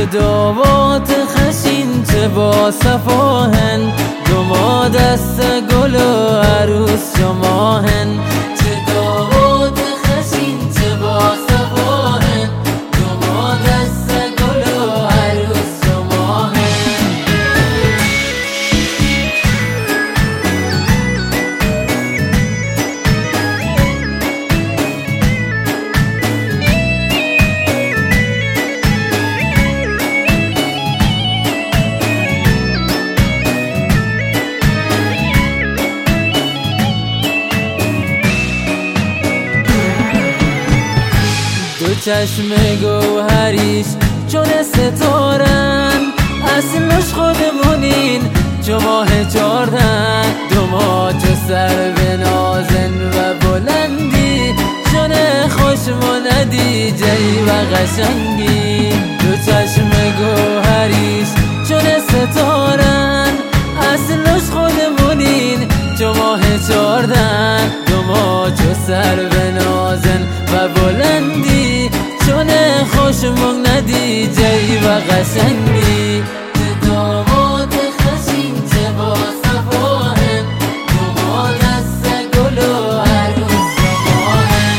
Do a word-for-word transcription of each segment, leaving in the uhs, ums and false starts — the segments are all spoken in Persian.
دعوات خشین چه با صفاهن، دو دست گل و عروس شماهن. چه دعوات خشین چه با صفاهن، دو دست گل و عروس شماهن. دو چشم گوهریش چون ستارن، اصلش خودمونین چو ماه چاردن. دو ماه چو سر به نازن و بلندی، چون خوش مندی جی و قشنگی. دو چشم گوهریش چون ستارن، اصلش خودمونین چو ماه چاردن. دو ماه چو سر به نازن و بلندی، چون خوش مندی جی و قشنگی. داماد خشین چه با صفاهن، دو دست گل و عروس شماهن.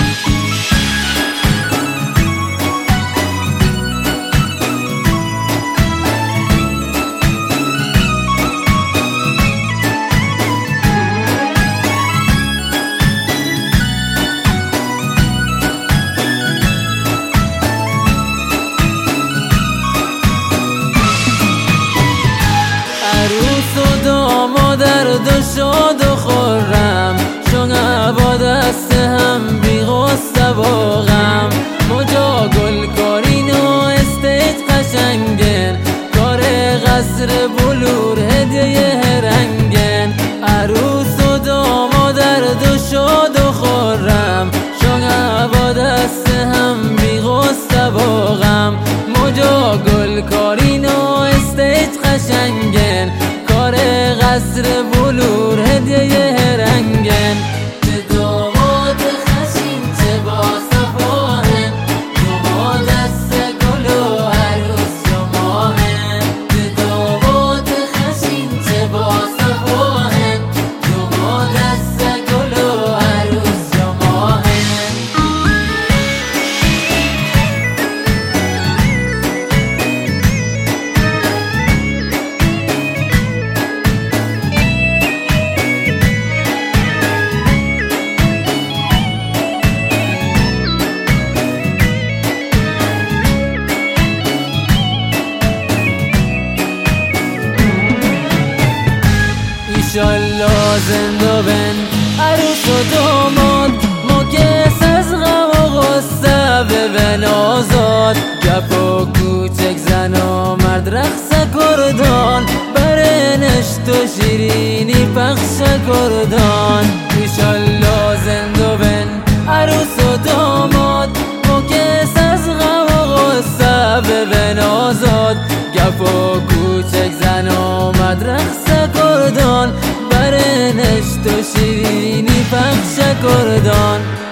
عروس و دامادر دو شاد و خورم، چون با دست هم بی غصه و غم. مجا گل کارین و استیج قشنگن، کار قصر بلور هدیه رنگن. عروس و دامادر دو شاد و خورم، چون با دست هم بی غصه و غم. مجا گل کارین و استیج قشنگن، کار قصر بلور هدیه رنگن. چه داماد خشین چه با صفاهن، دو دست گل و عروس شماهن. چه داماد خشین چه با صفاهن، دو دست گل و عروس شماهن. ایشالله زنده بن عروس و داماد، مکس از غم و غصه ببن آزاد. گپ و کوچک زن و مرد رقص کردان، بر نشت و شیرینی پخش کردان. ایشالله زنده بن عروس و داماد، مکس از غم و غصه ببن آزاد. گپ و کوچک زن و مرد رقص کردان، بر نشت و شیرینی پخش کردان.